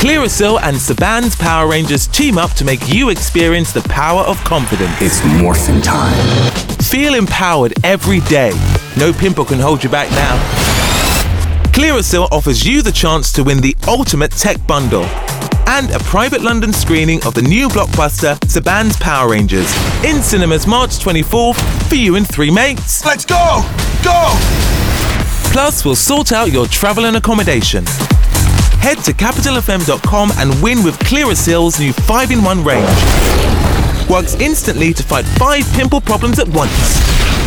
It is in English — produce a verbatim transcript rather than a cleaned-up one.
Clearasil and Saban's Power Rangers team up to make you experience the power of confidence. It's morphin' time. Feel empowered every day. No pimple can hold you back now. Clearasil offers you the chance to win the ultimate tech bundle and a private London screening of the new blockbuster Saban's Power Rangers in cinemas March twenty-fourth for you and three mates. Let's go! Go! Plus, we'll sort out your travel and accommodation. Head to capital f m dot com and win with Clearasil's new five in one range. Works instantly to fight five pimple problems at once.